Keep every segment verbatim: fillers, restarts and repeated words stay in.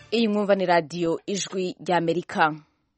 iyi mwumva ni radiyo ijwi ry'Amerika.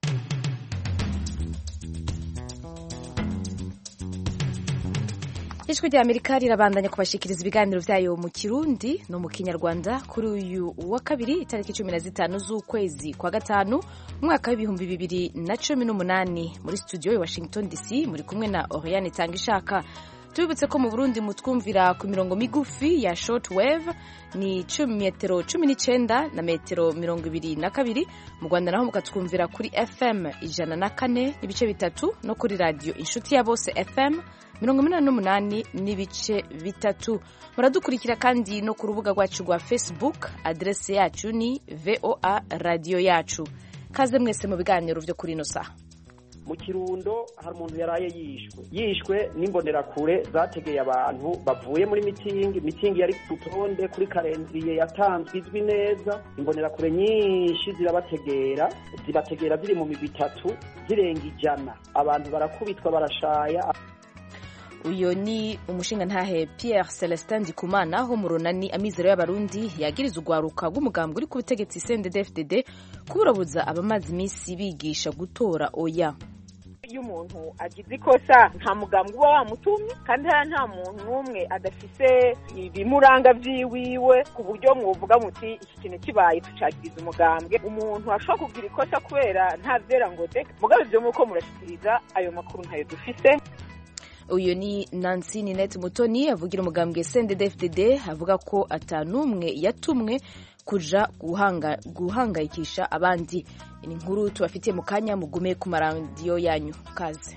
ijwi ry'Amerika rirabandanya kubashikiriza ibiganiro vyayo mu Kirundi no mu Kinyarwanda kuri uyu wa kabiri itariki cumi na zitanu z'ukwezi kwa gatanu umwaka w'ibihumbi bibiri na cumi n'umunani. Muri studio ya Washington D C muri kumwe na Oriane Tangishaka. Tubibutse ko mu Burundi mutwumvira ku mirongo migufi ya shortwave ni metero cumi n'icenda na metero mirongo ibiri na kabiri. Mu Rwanda naho mukatwumvira kuri F M ijana na kane n'ibice bitatu no kuri radio Inshuti ya Bose F M mirongo umunani n'umunani n'ibice bitatu. Muradukurikira kandi no ku rubuga rwacu rwa Facebook, adresse yacu ni V O A radio yacu. Kaze mwese mu biganiro vyo kuri ino saha. Mu Kirundo hari umuntu yaraye yishwe yishwe n'imbonerakure zategeye abantu bavuye muri mitingi mitingi yari kutonde kuri kalendriye yatanzwe izwi neza. Imbonerakure nyinshi zirabategera zibategera ziri mu migwi itatu zirenga ijana, abantu barakubitwa barashaya. Uyo ni umushinga ntahe Pierre Celestin Ndikumana ho mu runani Amizero y'Abarundi yagiriza ugwaruka rw'umugambwe uri ku butegetsi C N D D F D D kuburabuza abamazi imisi bigisha gutora oya. Iyo umuntu agize ikosa nta mugambwe uba wamutumye kandi nta muntu n'umwe adafise ibimuranga vyiwiwe ku buryo mwovuga muti iki kintu kibaye tucagiriza umugambwe. Umuntu ashobora kugira ikosa kubera nta vyera ngo de mugabe vyo muko murashikiriza ayo makuru ntayo dufise. Uyu ni Nancy Ninette Mutoni avugira umugambwe C N D D F D D avuga ko atanumwe yatumwe kuja guhanga guhangayikisha abandi. Ini nkuru tubafitiye mu kanya mugume ku maradiyo yanyu. Kaze.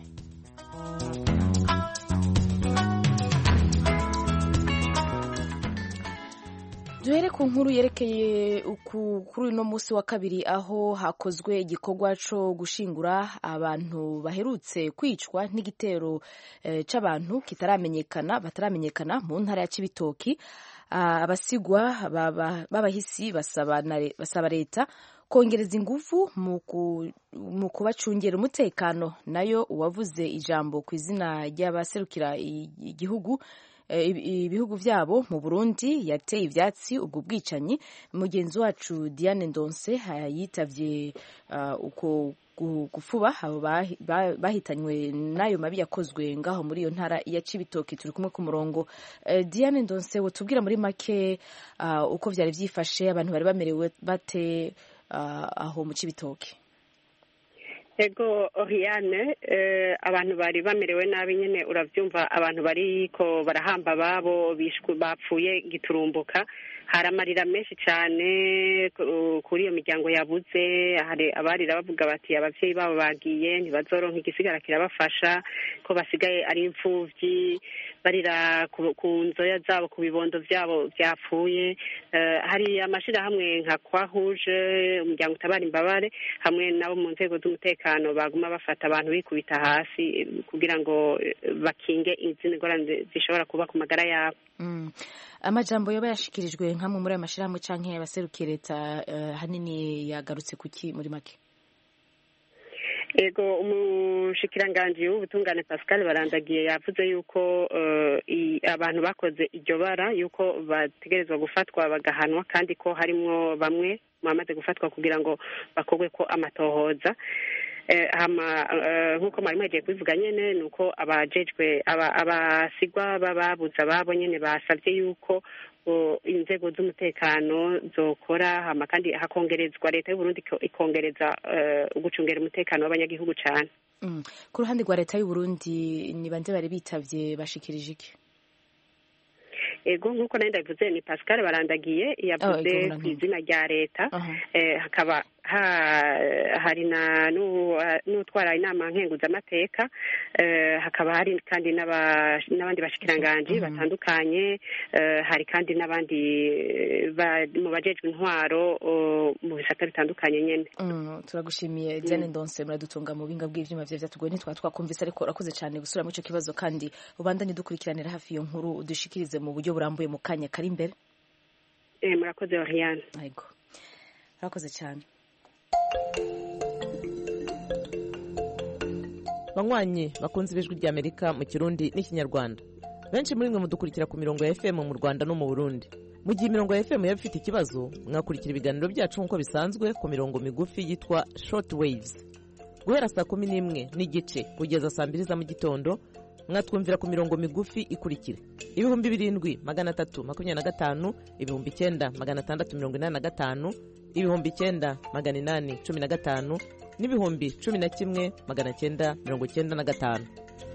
Duhere ku nkuru yerekeye kuri uno munsi wa kabiri aho hakozwe igikorwa cyo gushingura abantu baherutse kwicwa n'igitero e, c'abantu kitaramenyekana bataramenyekana mu ntara ya Cibitoki. Abasigwa babahisi basaba basaba leta kongereza ingufu mu kubacungera umutekano. Nayo uwavuze ijambo ku izina ry'abaserukira igihugu ibihugu vyabo mu Burundi yateye ivyatsi ubwo bwicanyi. Mugenzi wacu Diane Ndonse yitavye uh, uko gufuba abo bahitanywe nayo mabi yakozwe ngaho muri iyo ntara ya Cibitoki. Turi kumwe ku murongo. uh, Diane Ndonse wotubwira muri make uh, uko vyari vyifashe, abantu bari bamerewe bate uh, aho mu Cibitoki? Ego Oriane, eh, abantu bari bamerewe nabi nyene uravyumva, abantu bariko barahamba babo bishwe bapfuye giturumbuka. Hari amarira menshi cyane kuri iyo miryango yabuze. Hari abarira bavuga bati abavyeyi babo bagiye ntibazoronka igisigara kirabafasha, ko basigaye ari imfuvyi, barira ku nzoya zabo ku bibondo vyabo vyapfuye. Uh, hari amashirahamwe nka Kwahuje, umuryango utabara imbabare, hamwe nabo mu nzego z'umutekano baguma bafata abantu bikubita hasi kugira ngo bakinge izindi ngorane zishobora kuba ku magara yabo. Mm. Amajambo yoba yashikirijwe nkamwe muri amashirahamwe canke abaserukiye leta uh, hanini yagarutse kuki muri make? Ego umushikiranganji w'ubutungane Pascal Barandagiye yavuze yuko uh, abantu bakoze iryo bara yuko bategerezwa gufatwa bagahanwa, kandi ko harimwo bamwe bamaze gufatwa kugira ngo bakogwe ko amatohoza. Eh, hama uh, nkuko mwari mwagiye kubivuga nyene nuko abajejwe abasigwa bababuza babo nyene basavye yuko uh, inzego z'umutekano zokora, hama kandi hakongerezwa leta y'u Burundi ikongereza uh, gucungera umutekano w'abanyagihugu cyane. Mm. Ku ruhande rwa leta y'u Burundi ni bande bari bitavye bashikirije iki? Ego nkuko nari ndabivuze ni Pascal Barandagiye yavuze ku izina rya leta. uh -huh. eh, hakaba ha hari na n'utwara inama nkenguzamateka, eh, hakaba hari kandi n'abandi bashikiranganje uh -huh. batandukanye, eh, hari kandi n'abandi mu bajejwe intwaro uh, mu bisata bitandukanye nyene. mm, turagushimiye Diane Ndonse, muradutunga mu binga bw'ivyuma vye vyatugoye ntitwa twakumvise, ariko urakoze cyane gusura mu ico kibazo, kandi ubandanye dukurikiranira hafi iyo nkuru udushikirize mu buryo burambuye mu kanya kari imbere. Eh, murakoze Oriane. Yego, murakoze cyane. Banywanyi bakunze ibijwi ry'Amerika mu Kirundi n'ikinyarwanda, benshi muri mwe mudukurikira ku mirongo ya F M mu Rwanda no mu Burundi. Mu gihe imirongo ya F M yaba ifite ikibazo, mwakurikira ibiganiro byacu nk'uko bisanzwe ku mirongo migufi yitwa short waves. Guhera saa kumi n'imwe n'igice kugeza saa mbiri za mu gitondo, mwatwumvira ku mirongo migufi ikurikira: ibihumbi birindwi magana atatu makumyabiri na gatanu, ibihumbi icyenda magana atandatu mirongo inani na gatanu, ibihumbi icyenda magana inani cumi na gatanu, n'ibihumbi cumi na kimwe magana cyenda mirongo cyenda na gatanu.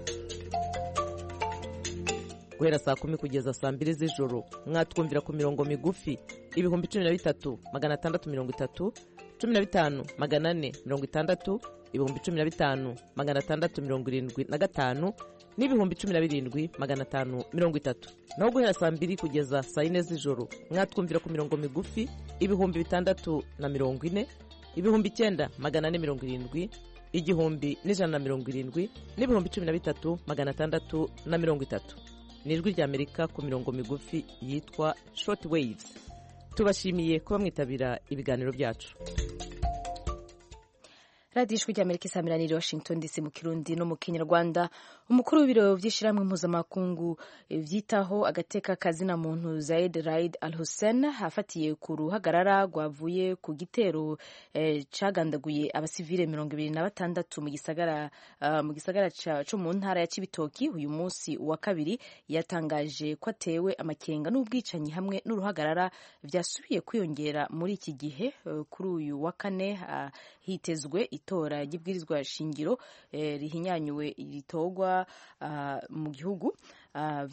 Guhera saa kumi kugeza saa mbiri z'ijoro, mwatwumvira ku mirongo migufi ibihumbi cumi na bitatu magana atandatu mirongo itatu, cumi na bitanu magana ane mirongo itandatu, ibihumbi cumi na bitanu magana atandatu mirongo irindwi na gatanu, n'ibihumbi cumi na birindwi magana atanu mirongo itatu. Naho guhera saa mbiri kugeza saa yine z'ijoro, mwatwumvira ku mirongo migufi ibihumbi bitandatu na mirongo ine, ibihumbi icyenda magana ane mirongo irindwi, igihumbi n'ijana na mirongo irindwi, n'ibihumbi cumi na bitatu magana atandatu na mirongo itatu. Ni ijwi ry'Amerika ku mirongo migufi yitwa short waves. Tubashimiye kuba mwitabira ibiganiro byacu. radiyo ijwi ry'Amerika isamiraniye Washington D C mu Kirundi no mu Kinyarwanda. Umukuru w'ibiro by'ishyirahamwe mpuzamakungu byitaho agateka kazina muntu Zeid Raad Al Hussein afatiye ku ruhagarara rwavuye ku gitero eh, cagandaguye abasivile mirongo ibiri na batandatu mu gisagara uh, mu gisagara cyo mu ntara ya Cibitoki uyu munsi wa kabiri, yatangaje ko atewe amakenga n'ubwicanyi hamwe n'uruhagarara byasubiye kwiyongera muri iki gihe. Uh, kuri uyu wa kane uh, hitezwe itora ry'ibwirizwa shingiro eh, rihinyanyuwe ritogwa uh, mu gihugu. Uh,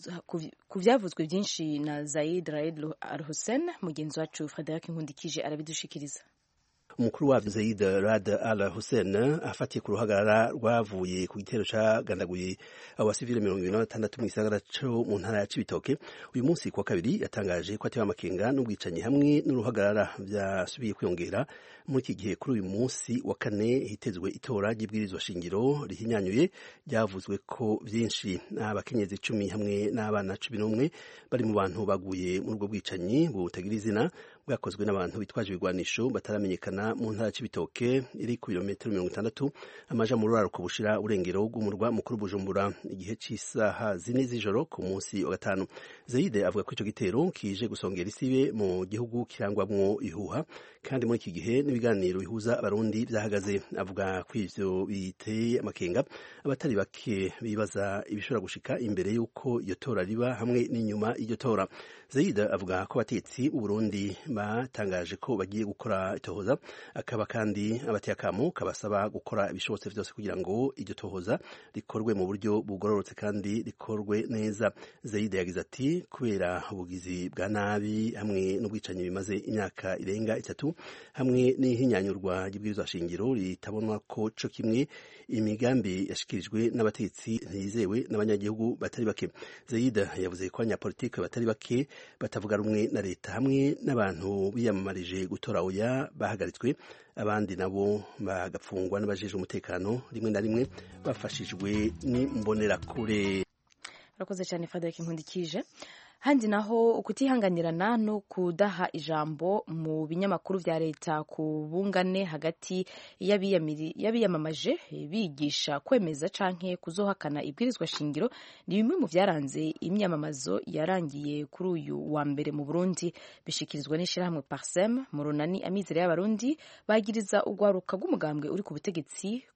ku byavuzwe byinshi na Zeid Raad Al Hussein, mugenzi wacu Frederic Nkundikije arabidushikiriza. Umukuru wa Zeid Raad Al Hussein afatiye ku ruhagarara rwavuye ku gitero cagandaguye abasivile mirongo ibiri na batandatu mu gisagara cyo mu ntara ya Cibitoke uyu munsi kwa kabiri, yatangaje ko atewe amakenga n'ubwicanyi hamwe n'uruhagarara byasubiye kwiyongera muri iki gihe. Kuri uyu munsi wa kane hitezwe itora ry'ibwirizwa shingiro rihinyanyuye, ryavuzwe ko byinshi abakenyezi icumi hamwe n'abana cumi n'umwe bari mu bantu baguye muri ubwo bwicanyi butagira izina bwakozwe n'abantu bitwaje ibigwanisho bataramenyekana mu ntara y'Ibitoke iri ku birometero mirongo itandatu amaja mu ruraro kubushira urengero rw'umurwa mukuru Bujumbura, igihe cy'isaha zine z'ijoro ku munsi wa gatanu. Zeid avuga ko ico gitero kije gusongera isibe mu gihugu kirangwamwo ihuha, kandi muri iki gihe n'ibiganiro bihuza abarundi byahagaze. Avuga ko ivyo biteye amakenga abatari bake bibaza ibishobora gushika imbere y'uko iyo tora riba hamwe n'inyuma y'iryo tora. Zeid avuga ko abatetsi b'u Burundi batangaje ko bagiye gukora itohoza, akaba kandi abateye akamo kabasaba gukora ibishobotse byose kugira ngo iryo tohoza rikorwe mu buryo bugororotse kandi rikorwe neza. Zeid yagize ati kubera ubugizi bwa nabi hamwe n'ubwicanyi bimaze imyaka irenga itatu hamwe n'ihinyanyurwa ry'ibwirizwa shingiro ritabonwa ko co kimwe imigambi yashikirijwe n'abatetsi ntiyizewe n'abanyagihugu batari bake. Zeid yavuze ko abanyapolitike batari bake batavuga rumwe na leta hamwe n'abantu biyamamarije gutora oya bahagaritswe, abandi nabo bagapfungwa n'abajejwe umutekano, rimwe na rimwe bafashijwe n'imbonerakure. Urakoze cyane Frederic Nkundikije. Handi naho ukutihanganirana no kudaha ijambo mu binyamakuru vya leta ku bungane hagati y'abiyamamaje bigisha kwemeza canke kuzohakana ibwirizwa shingiro ni bimwe mu vyaranze imyamamazo yarangiye kuri uyu wa mbere mu Burundi. Bishikirizwa n'ishirahamwe Parsem mu runani Amizero y'Abarundi bagiriza ugwaruka rw'umugambwe uri ku butegetsi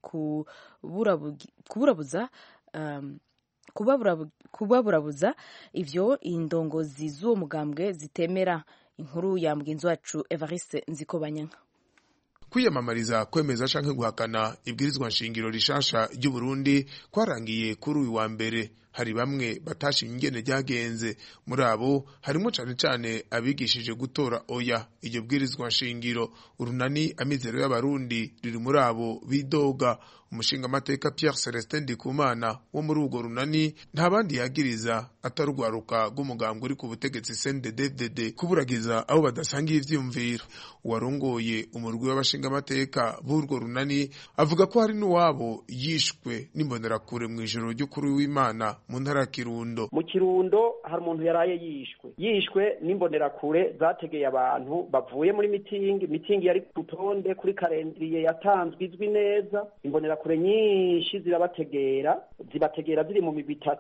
kuburabuza um, kubaburabuza ivyo indongozi z'uwo mugambwe zitemera. Inkuru ya mugenzi wacu Evariste Nzikobanyanka. Kwiyamamariza kwemeza canke guhakana ibwirizwa nshingiro rishasha ry'u Burundi kwarangiye kuri uyu wa mbere. Hari bamwe batashimye ingene ryagenze, muri abo harimo cane cane abigishije gutora oya iryo bwirizwa nshingiro. Urunani Amizero y'Abarundi riri muri abo bidoga. Umushinga amateka Pierre Celestin Ndikumana wo muri urwo runani nta bandi yagiriza atarugwaruka rw'umugambwe uri ku butegetsi C N D D F D D kuburagiza abo badasangiye ivyumviro. Uwarongoye umurwi w'abashinga amateka b'urwo runani avuga ko hari n'uwabo yishwe n'imbonerakure mu ijoro ryo kuri w'Imana mu ntara ya Kirundo. Mu Kirundo hari umuntu yaraye yishwe yishwe n'imbonerakure zategeye abantu bavuye muri mitingi mitingi yari kutonde kuri kalendriye yatanzwe izwi neza. Imbonera kure nyinshi zirabategera zibategera ziri mu migwi itatu,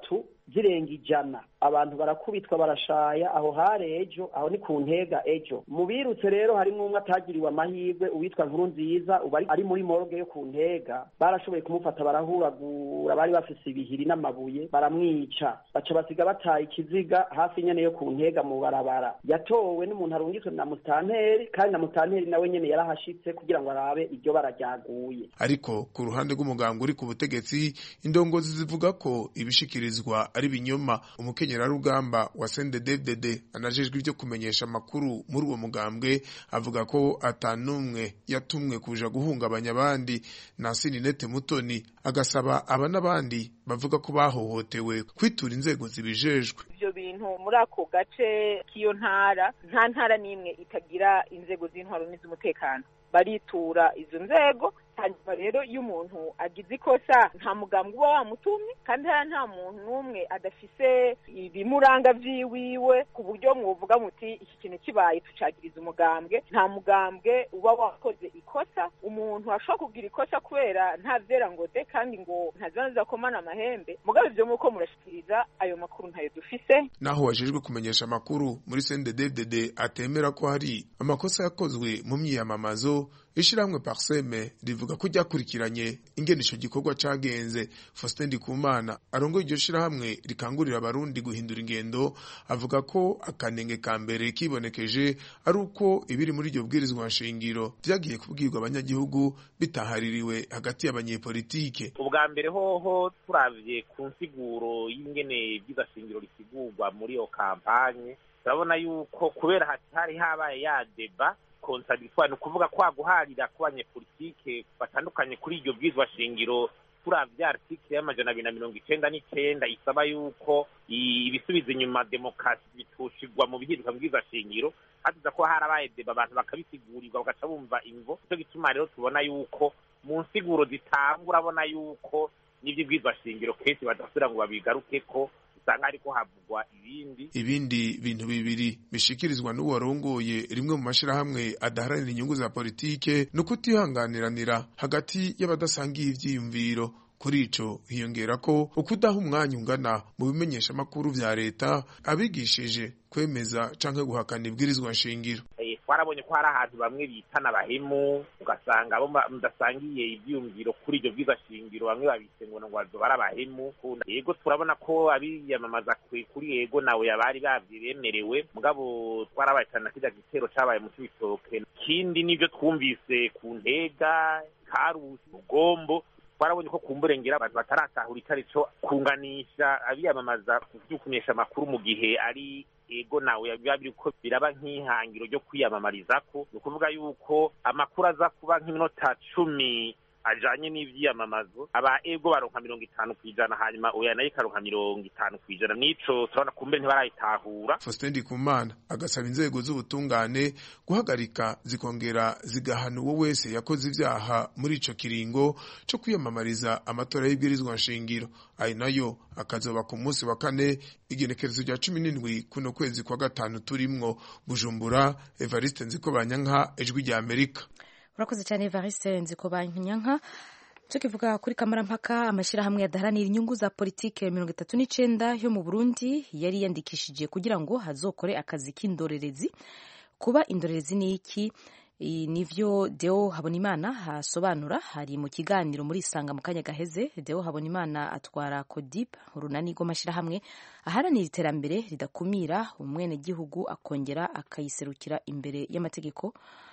zirenga ijana, abantu barakubitwa barashaya, aho hari ejo, aho ni ku Ntega ejo. Mu birutse rero harimo umwe atagiriwe amahirwe, uwitwa Nkurunziza uba ari muri morgue yo ku Ntega, barashoboye kumufata barahuragura, bari bafise ibihiri n'amabuye baramwica, baca basiga bataye ikiziga hafi nyene yo ku Ntega mu barabara. Yatowe n'umuntu arungitswe na mustanteri, kandi na mustanteri nawe nyene yarahashitse kugira ngo arabe iryo barajyaguye. Ariko ku ruhande rw'umugambwe uri ku butegetsi, indongozi zivuga ko ibishikirizwa ari binyoma. Umukenyerarugamba wa C N D D F D D anajejwe ibyo kumenyesha amakuru muri uwo mugambwe avuga ko atanumwe yatumwe kuja guhungabanya abandi. Nancy Ninette Mutoni agasaba aba n'abandi bavuga ko bahohotewe kwitura inzego zibijejwe. Ivyo bintu muri ako gace k'iyo ntara, nta ntara n'imwe itagira inzego z'intwaro n'iz'umutekano, baritura izo nzego. Hanyuma rero iyo umuntu agize ikosa nta mugambwe uba wamutumye, kandi hariya nta muntu n'umwe adafise ibimuranga vyiwiwe ku buryo mwovuga muti iki kintu kibaye tucagiriza umugambwe. Nta mugambwe uba wakoze ikosa, umuntu ashobora kugira ikosa kubera nta vyera ngo de kandi ngo ntazana zakomana amahembe. Mugabe ivyo muko murashikiriza ayo makuru ntayo dufise. Naho wajejwe kumenyesha amakuru muri C N D D F D D atemera ko hari amakosa yakozwe mu myiyamamazo, ishiramwe Parseme rivuga ko ryakurikiranye ingene ico gikorwa cagenze. Faustin Ndikumana arongoye iryo shirahamwe rikangurira abarundi guhindura ingendo, avuga ko akanenge ka mbere kibonekeje ari uko ibiri muri iryo bwirizwa nshingiro vyagiye kubwirwa abanyagihugu bitahaririwe hagati y'abanyepolitike. Ubwa mbere hoho turavye ku nsiguro y'ingene vy'igashingiro risigurwa muri iyo kampanye, turabona yuko kubera hari habaye ya deba contradictoire, nukuvuga kwa guharira ku banyepolitike batandukanye kuri iryo bwizwa shingiro. Turavye article y'amajana abiri na mirongo icenda n'icenda isaba yuko ibisubiza inyuma demokarasi bitushirwa mu bihirwa bwizwa shingiro, hatuza ko harabaye deba abantu bakabisigurirwa bagaca bumva imvo. Cyo gituma rero tubona yuko mu nsiguro zitangura urabona yuko n'ibyo bwizwa shingiro kenshi badasubira ngo babigarukeko, usanga ariko havugwa ibindi ibindi bintu bibiri bishikirizwa n'uwarongoye rimwe mu mashirahamwe adaharanira inyungu za politike no kutihanganiranira hagati y'abadasangiye ivyiyumviro. Kuri ico hiyongera ko ukudaha umwanya ungana mu bimenyesha makuru vya leta abigishije kwemeza canke guhakana ibwirizwa nshingiro. Twarabonye ko hari ahantu bamwe bitana bahemu, ugasanga abo mudasangiye ivyiyumviro kuri iryo bwiza shingiro bamwe babise ngo ngo bazo barabahemu. Yego turabona ko abiyamamaza kuri yego nawe yabari bavyemerewe, mugabo twarabayitana kija gitero cabaye mu Cibitoke. Kindi nivyo twumvise ku Ntega, Karusi, Rugombo, twarabonye ko kumburengera abantu bataratahura itarico kunganisha abiyamamaza kuvyukunyesha makuru mu gihe ari ego nawe biba biriko biraba nk'ihangiro ryo kwiyamamarizako. Ni ukuvuga yuko amakuru aza kuba nk'iminota cumi ajanye n'ivyiyamamazo, aba ego baronka mirongo itanu kw'ijana, hanyuma oya nayo ikaronka mirongo itanu kw'ijana. Nico turabona kumbe ntibarayitahura. Faustin Ndikumana agasaba inzego z'ubutungane guhagarika zikongera zigahana uwo wese yakoze ivyaha muri ico kiringo co kwiyamamariza amatora y'ibwirizwa nshingiro. Ayo nayo akazoba ku munsi wa kane igenekerezo rya cumi n'indwi kuno kwezi kwa gatanu turimwo. Bujumbura, Evariste Nzikobanyanka, Ijwi rya Amerika. Urakoze cyane Evariste Nzikobanyanka. Cyo kivuga kuri kamarampaka, amashirahamwe yadaharanira inyungu za politike mirongo itatu n'icenda yo mu Burundi yari yandikishije kugira ngo hazokore akazi k'indorerezi. Kuba indorerezi ni iki? Nivyo Deo Habonimana hasobanura hari mu kiganiro muri Isanga mu kanya gaheze. Deo Habonimana atwara Codip, urunani rw'amashirahamwe aharanira iterambere ridakumira umwene gihugu akongera akayiserukira imbere y'amategeko.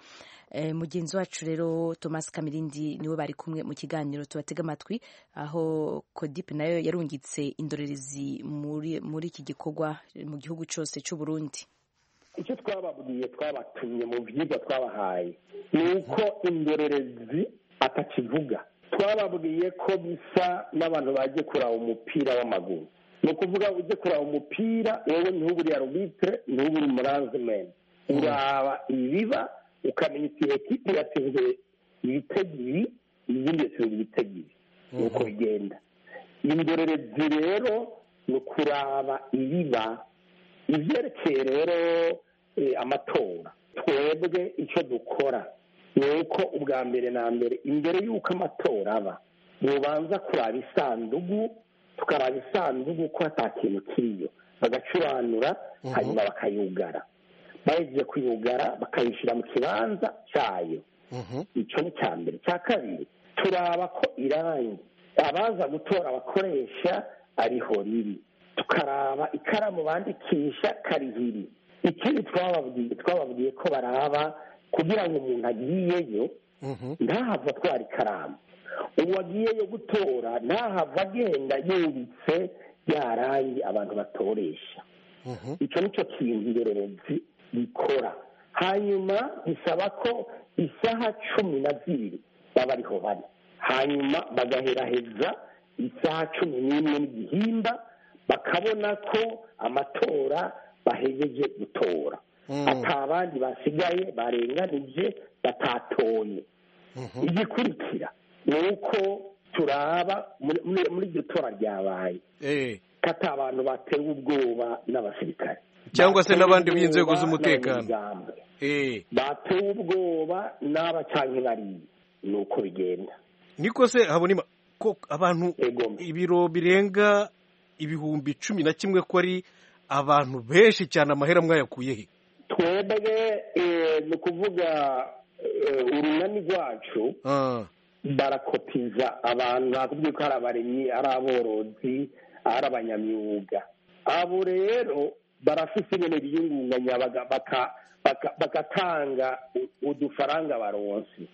E, mugenzi wacu rero Thomas Kamirindi niwe bari kumwe mu kiganiro tubatega amatwi, aho Codip nayo yarungitse indorerezi muri muri iki gikorwa mu gihugu cyose cy'u Burundi. Icyo twababwiye twabatumye mu vyigwa twabahaye nuko indorerezi atakivuga. Twababwiye ko bisa n'abantu baje kuraba umupira w'amaguru, no kuvuga uje kuraba umupira wewe ntuburi arbitre ntuburi muranzement, uraba ibiba ukamenya iti ekipe yatsinze ibitego ibi, izindi yatsinze ibitego ibi, nuko bigenda. Indorerezi rero no kuraba ibiba ivyerekeye rero amatora. Twebwe icyo dukora ni uko ubwa mbere na mbere imbere y'uko amatora aba mubanza kuraba isandugu tukaraba isanduku ko ata kintu kiriyo bagacuranura hanyuma bakayugara bahejeje kuyugara bakayishyira mu kibanza cyayo icyo ni cya mbere. cya kabiri turaba ko irangi abaza gutora abakoresha ariho riri, tukaraba ikaramu bandikisha karihiri. ikindi twababwiye twababwiye ko baraba kugira ngo umuntu agiyeyo ntahava atwara ikaramu, uwo agiyeyo gutora ntahava agenda yubitse ya rangi abantu batoresha. icyo ni cyo kintu indorerezi gikora. hanyuma bisaba ko isaha cumi na zibiri baba ariho bari, hanyuma bagaheraheza isaha cumi n'imwe n'igihimba bakabona ko amatora bahejeje gutora, ata abandi basigaye barenganije batatoye. igikurikira ni uko turaba muri iryo tora ryabaye ko ata abantu batewe ubwoba n'abasirikare cyangwa se n'abandi b'inzego z'umutekano batewe ubwoba n'aba canke bariye. ni uko bigenda. niko se habonima ko abantu ibiro birenga ibihumbi cumi na kimwe ko ari abantu benshi cyane, amahera mwayakuye he? twebwe ni ukuvuga urunani rwacu barakotiza abantu, nakubwiye ko ari abaremyi, ari aborozi, ari abanyamyuga. abo rero barafise ibintu biyungunganya bagatanga udufaranga baronse,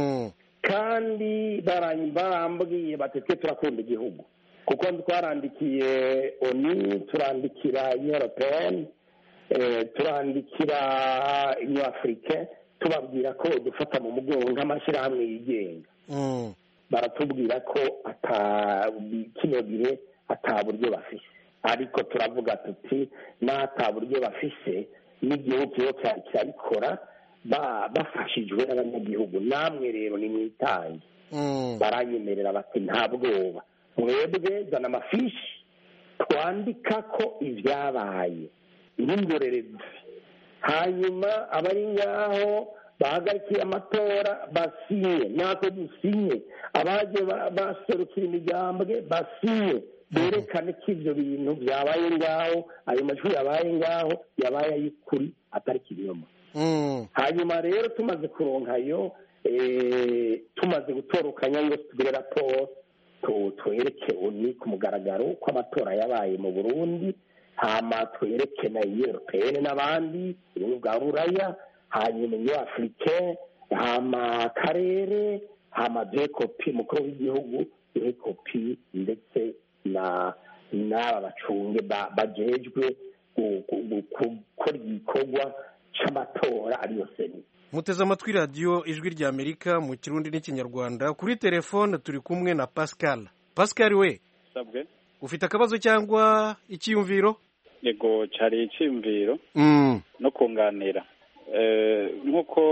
kandi barambwiye batetse turakunda igihugu kuko twarandikiye oni, turandikira europeyeni, turandikira new afrique, tubabwira ko dufata mu mugongo nk'amashyirahamwe yigenga. baratubwira ko kino gihe ata buryo bafise, ariko turavuga tuti n'ata buryo bafise n'igihugu kiba cyari kirabikora bafashijwe n'abanyagihugu. namwe rero ni mwitange. baranyemerera bati nta bwoba, mwebwe zana amafishi twandika ko ibyabaye n'indorerezi, hanyuma abari ngaho bahagarikiye amatora basinye, natwe dusinye, abaje baserukira imigambwe basinye, berekane ko ibyo bintu byabaye ngaho, ayo majwi yabaye ngaho yabaye ay'ukuri atari ikinyoma. hanyuma rero tumaze kuronkayo, tumaze gutorukanya ngo tugire raporo twereke oni ku mugaragaro ko amatora yabaye mu Burundi, hama twereke na europeyeni n'abandi ibihugu bwa buraya, hanyuma new afrique, hama karere, hama duhe kopi mukuru w'igihugu, duhe kopi ndetse na n'aba bacunge bajejwe gukora igikorwa c'amatora ariyo seni. muteze amatwi radiyo ijwi rya Amerika mu kirundi n'ikinyarwanda. kuri telefone turi kumwe na Pascal. Pascal we sabwe, ufite akabazo cyangwa icyiyumviro? yego, cyari icyiyumviro no kunganira. nk'uko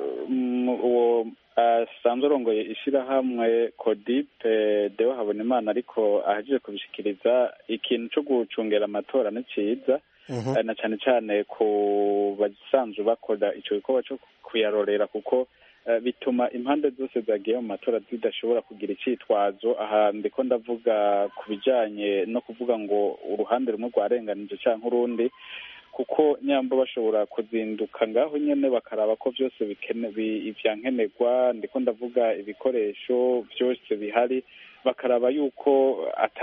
uwo asanzwe arongoye ishyirahamwe Codipe Deo Habonimana ariko ahejeje kubishikiriza, ikintu cyo gucungera amatora ni cyiza, na cyane cyane ku basanzwe bakora icyo gikorwa cyo kuyarorera, kuko bituma impande zose zagiye mu matora zidashobora kugira icyitwazo. aha ndiko ndavuga ku bijyanye no kuvuga ngo uruhande rumwe rwarenganije cyangwa urundi, kuko nyamba bashobora kuzinduka ngaho nyene bakaraba ko byose ivyankenerwa, ndiko ndavuga ibikoresho byose bihari, bakaraba yuko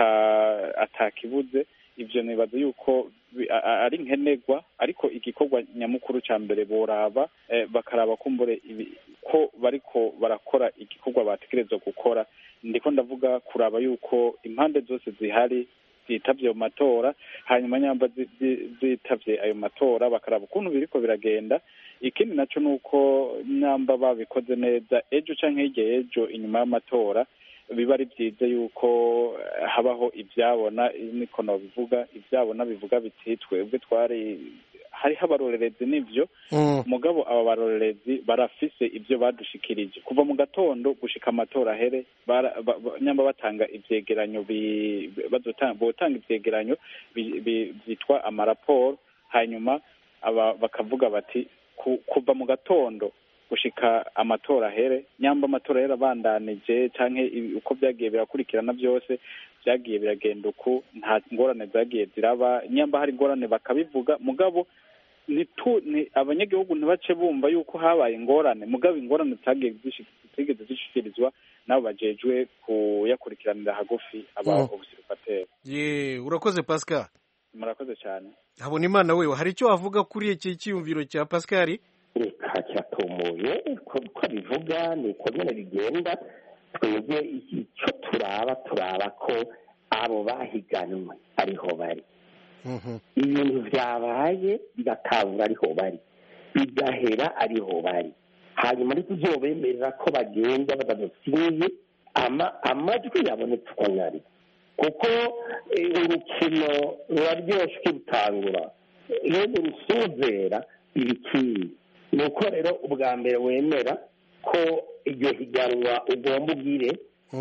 atakibuze. ivyo nibaza yuko ari nkenerwa, ariko igikorwa nyamukuru ca mbere boraba bakaraba kumbure ko bariko barakora igikorwa bategerezwa gukora. ndiko ndavuga kuraba yuko impande zose zihari zitavye ayo matora, hanyuma nyamba zitavye ayo matora bakaraba ukuntu biriko biragenda. ikindi naco nuko nyamba babikoze neza, ejo canke hirya ejo inyuma y'amatora biba ari byiza yuko habaho ibyabona, niko nobivuga, ibyabona bivuga biti twebwe twari hariho abarorerezi n'ivyo mugabo aba barorerezi barafise ibyo badushikirije kuva mu gatondo gushika amatora ahere, nyamba batanga ivyegeranyo, botanga ivyegeranyo byitwa amaraporo, hanyuma bakavuga bati kuva mu gatondo gushika amatora ahere, nyamba amatora ahere abandanije canke uko byagiye birakurikirana byose, byagiye biragenda uku nta ngorane zagiye ziraba nyamba hari ingorane bakabivuga mugabo nitu ni abanyagihugu ntibace bumva yuko habaye ingorane mugabo ingorane zagiye zigeze zishikirizwa nabo bajejwe kuyakurikiranira hagufi aba observateurs. Ye urakoze Pascal. Murakoze cyane. Habona Imana wewe hari icyo wavuga kuri iki cyiyumviro cya Pascal? Reka cyatomoye ko bivuga ni ko nyene bigenda twebwe icyo turaba turaba ko abo bahiganwe ariho bari ibintu byabaye bigatangura ariho bari bigahera ariho bari hanyuma ariko uzobemerera ko bagenda badadutsinze ama amajwi yabonetse uko nyari kuko urukino ruraryoshe ukirutangura iyo urusuzera ibikiri ni uko rero ubwa mbere wemera ko iryo higanwa ugomba ugire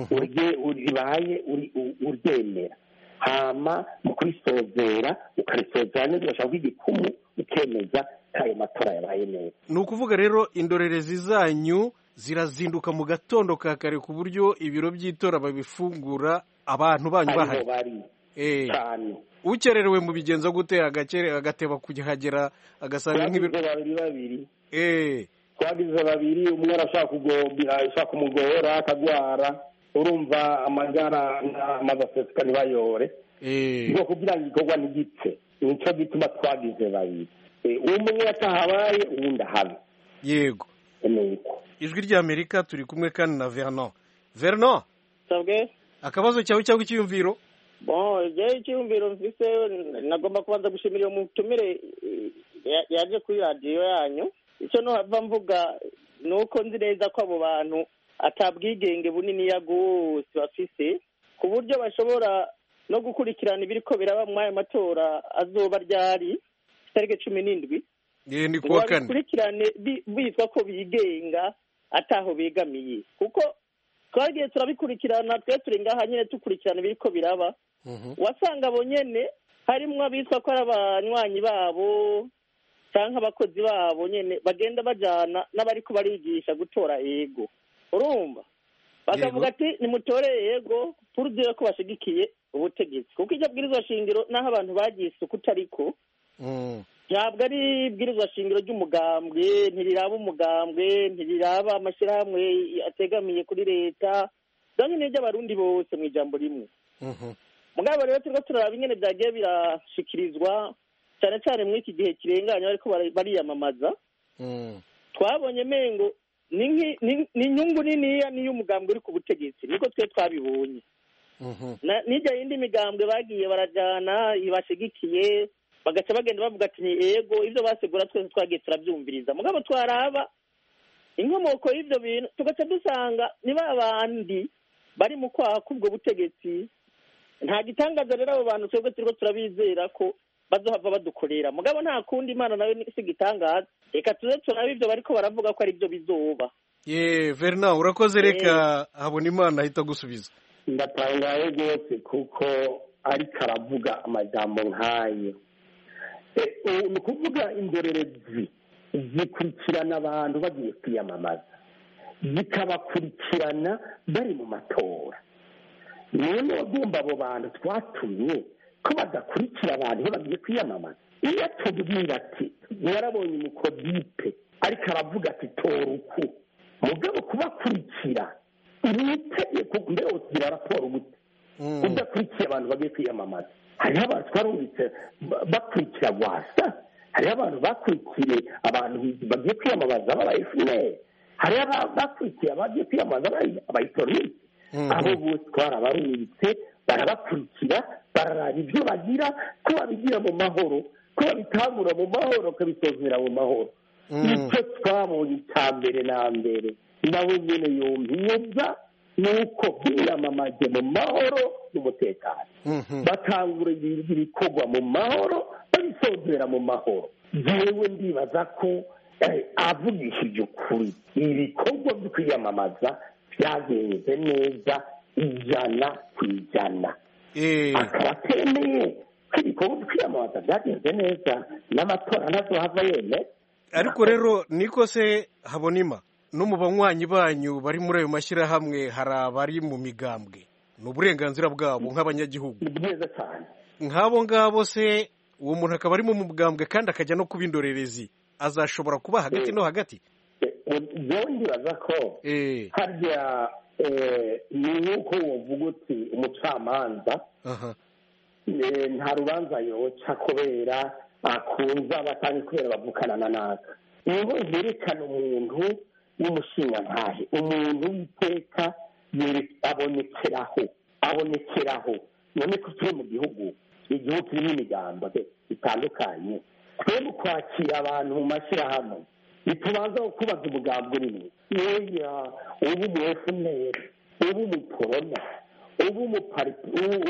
ribaye uryemera hama mu kurisozera ukarisozera neza ugashaka igikumu ukemeza ko ayo matora yabaye neza. Ni ukuvuga rero indorerezi zanyu zirazinduka mu gatondo ka kare ku buryo ibiro by'itora babifungura abantu banyu bahari cyane ukererewe mu bigenzo gute agakere agateba kugihagera agasanga nk'ibiro babiri babiri eh twagize babiri umwe arashaka kugombira ashaka kumugora akagwara urumva amagara n'amazasesika nibayore eh ngo kugira ngo ikorwa n'igitse nico gituma twagize babiri umwe yatahabaye uwundi ahabe yego nuko ijwi rya Amerika turi kumwe kandi na Vernon Vernon sabwe akabazo cyawe cyangwa icyumviro bon je icyumviro mfise nagomba kubanza gushimira uwo mutumire yaje kuri radio yanyu icyo no hava mvuga nuko nzi neza ko abo bantu atabwigenge bunini yagose bafise ku buryo bashobora no gukurikirana ibiriko biraba mu aya matora azoba ryari tariki cumi n'indwi ye ni kuwa kane kurikirane bitwa ko bigenga ataho begamiye kuko twagiye turabikurikirana twe turi ngaha nyene tukurikirana ibiriko biraba wasanga abo nyene harimwo abitwa ko ari abanywanyi babo canke abakozi babo nyene bagenda bajana n'abariko barigisha gutora ego urumva bakavuga ati nimutore ego purudire ko bashigikiye ubutegetsi kuko ijya bwirizwa shingiro naho abantu bagiye isuku utariko ntabwo ari ibwirizwa shingiro ry'umugambwe ntiriraba umugambwe ntiriraba amashyirahamwe ategamiye kuri leta donke n'iry'abarundi bose mu ijambo rimwe mugabo rero turiko turaraba ingene byagiye birashikirizwa cyane cyane muri iki gihe kirenganya bariko bariyamamaza twabonye mengo ni inyungu niniya niyo umugambwe uri ku butegetsi niko twe twabibonye n'ijya yindi migambwe bagiye barajana ibashigikiye bagaca bagenda bavuga ati ni ego ibyo basegura twese twagiye turabyumviriza mugabo twaraba inkomoko y'ibyo bintu tugaca dusanga niba abandi bari mu kwaha k'ubwo butegetsi nta gitangaza rero abo bantu twebwe turiko turabizera ko bazohava badukorera mugabo nta kundi Imana nayo si gitangaza reka tuze turabe ibyo bariko baravuga ko ari byo bizoba. Ye Verna urakoze reka habona Imana ahita gusubiza. Ndatangaye rwose kuko ariko aravuga amajambo nk'ayo ni ukuvuga indorerezi zikurikirana abantu bagiye kwiyamamaza zikabakurikirana bari mu matora none wagomba abo bantu twatumye ko badakurikira abantu iyo bagiye kwiyamamaza iyo tubwira ati warabonye umukodipe ariko aravuga ati tora uku mugabo kubakurikira iri itegeko mbere ugira raporo gute udakurikiye abantu bagiye kwiyamamaza hariho abantu twarumvise bakurikira gwasa hariho abantu bakurikiye abantu bagiye kwiyamamaza baba F N L hariho bakurikiye abagiye kwiyamamaza abayitorisi abo bose twarabarungitse barabakurikira bararaba ibyo bagira ko babigira mu mahoro ko babitangura mu mahoro kabisozera mu mahoro icyo twabonye icya mbere na mbere nawe nyine yumviyeza nuko biyamamaje mu mahoro n'umutekano batangura ibikorwa mu mahoro babisozera mu mahoro yewe ndibaza ko avugishije ukuri ibikorwa byo kwiyamamaza byagenze neza ijana ku ijana akaba atemeye ko ibikorwa byo kwiyamamaza byagenze neza n'amatora ntazohava yeme ariko rero niko se Habonima no mu banywanyi banyu bari muri ayo mashyirahamwe hari abari mu migambwe ni uburenganzira bwabo nk'abanyagihugu. ni bwiza cyane. nk'abo ngabo se uwo muntu akaba ari mu mugambwe kandi akajya no kuba indorerezi, azashobora kuba hagati no hagati? byongeye baza ko harya ni nk'uko wovuga uti umucamanza nta rubanza yoca kubera akunze abatanga kubera bavukana na naka. niho herekana umuntu w'umushingantahe, umuntu w'iteka abonekeraho abonekeraho none ko turi mu gihugu igihugu kirimo imigambo itandukanye, twebwe kwakira abantu mu mashyirahamwe ntitubanza kubaza umugambi urimo. yeya uba umu efuneri, uba umuporona, uba umupariti,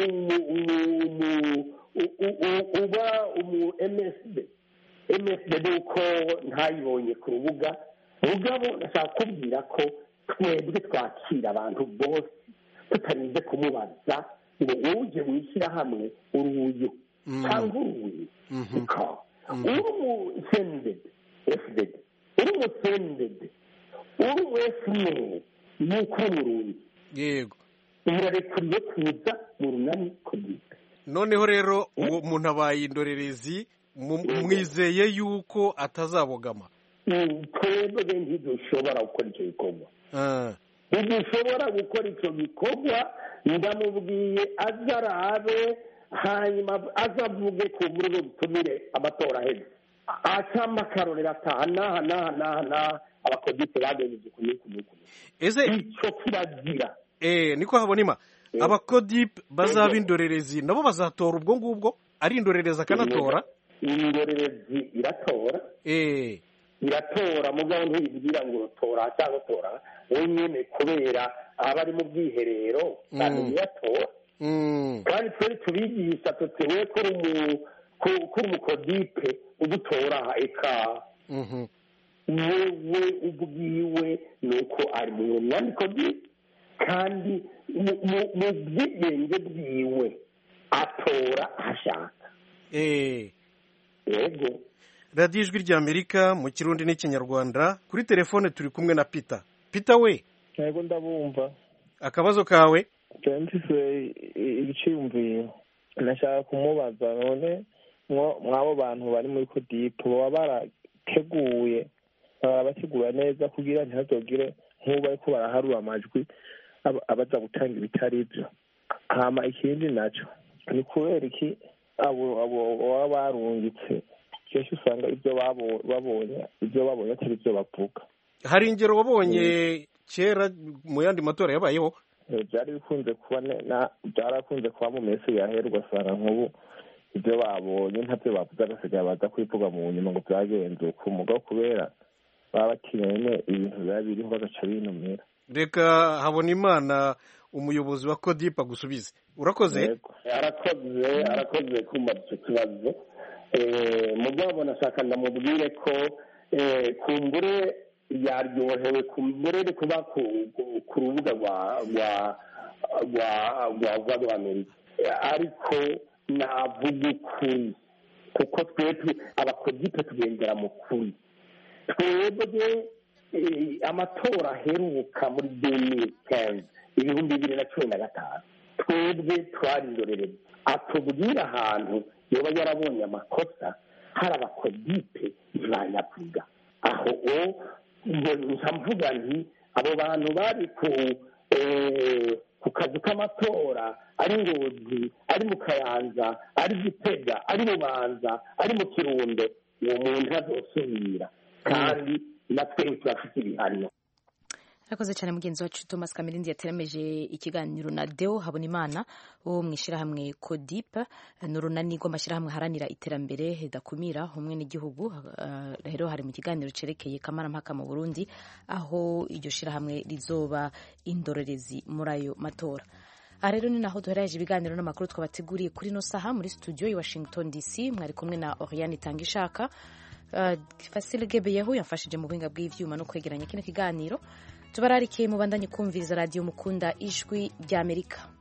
uba umu emeside emeside nuko ntayibonye ku rubuga. mugabo ndashaka kubwira ko twebwe twakira abantu bose tutarinze kumubaza ngo uje mu ishyirahamwe uruyu cyangwa uruyu. uri umu sendede efudede, uri umu sendede, uri umu efuneri nuko uri uruyu. yego birarekuriye kuza mu runani kugira. noneho rero uwo muntu abaye indorerezi, mwizeye yuko atazabogama? twebwe ntidushobora gukora icyo gikorwa, ntidushobora gukora icyo gikorwa. ndamubwiye aze arabe, hanyuma azavuge ku buryo butumire amatora aheze, acamo akarorero ataha n'aha n'aha n'aha n'aha abakodite bagejeje ku minsi mikuru. ese icyo kiragira eh niko habonima abakodipe bazaba indorerezi nabo bazatora ubwo ngubwo, ari indorerezi akanatora? indorerezi iratora eh iratora mugabo ntibibwira ngo tora cyangwa tora wenyine, kubera aba ari mu bwiherero kandi iratora. kandi twari tubigisha tutewe kuri umukodipe udutora eka wewe ubwiwe nuko ari mu nyandiko kandi mu bwigenge bwiwe atora ashaka. yego radiyo ijwi ry'amerika mu kirundi n'ikinyarwanda. kuri telefone turi kumwe na Peter. Peter we. yego ndabumva. akabazo kawe? mfise ibiciyumviro nashaka kumubaza, none mw'abo bantu bari muri kodipe baba barateguye baba bategura neza kugira ntihazogire nk'ubu ariko baraharura amajwi abaza gutanga ibitari byo. hama ikindi nacyo ni kubera iki abo abo baba barungitse kenshi usanga ibyo babonye ibyo babonye atari byo bavuga. hari ingero wabonye kera mu yandi matora yabayeho? byari bikunze kuba byarakunze kuba mu minsi yahera, ugasanga nk'ubu ibyo babonye ntabyo bavuze agasigaye baza kwivuga mu nyuma ngo byagenze uko, umugabo kubera baba bakeneye ibintu biba biriho bagaca binumira. reka Habonimana umuyobozi wa kodipe agusubize. urakoze. arakoze arakoze kumva icyo kibazo. mugabo nashaka ndamubwire ko kumbure yaryohewe kumburere kuba ku rubuga rwa rwa rwa rwa rwa Amerika, ariko navuga ukuri kuko twebwe abakodipe tugendera mu kuri. twebwe amatora aheruka muri demiri kenzi ibihumbi bibiri na cumi na gatanu twebwe twari indorerezi. atubwira ahantu yoba yarabonye amakosa hari abakodipe ntibayavuga. aho mvuga nti abo bantu bari ku kazu k'amatora ari Ngozi, ari mu Kayanza, ari Gitega, ari Bubanza, ari mu Kirundo, uwo muntu azosubira kandi natwe turafite ibihano. Arakoze cyane mugenzi wacu Thomas Kamirindi yateremeje ikiganiro na Deo Habonimana wo mu ishyirahamwe kodipe, n'urunani rw'amashyirahamwe haranira iterambere ridakumira umwe n'igihugu. Rero hari mu kiganiro cerekeye kamarampaka mu Burundi aho iryo shyirahamwe rizoba indorerezi muri ayo matora. Aha rero ni naho duhereje ibiganiro n'amakuru twabateguriye kuri no saha muri studio i Washington D C. Mwari kumwe na Oriane Tangishaka. Uh, Fasile Gebeyeho yafashije mu buhinga bw'ivyuma no kwegeranya kino kiganiro. Tubararikiye mubandanye kumviriza radio mukunda ijwi ry'Amerika.